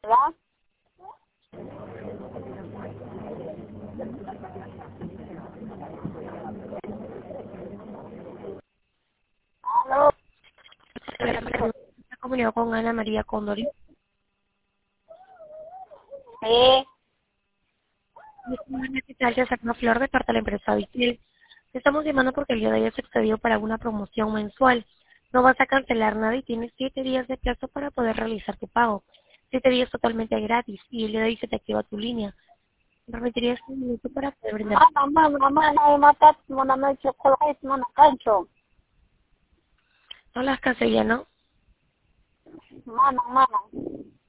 ¿verdad? ¿Aló? Se comunicó con Ana María Condori. Sí. Necesaria sacar una flor de parte de la empresa Vitel. Te estamos llamando porque el día de hoy se excedió para una promoción mensual. No vas a cancelar nada y tienes 7 días de plazo para poder realizar tu pago. 7 días totalmente gratis y el día de hoy se te activa tu línea. ¿Me permitirías un minuto para poder brindar? Mana, matat mo naman chocolate mo na kancho. No las cancelaría, ¿no? Mana.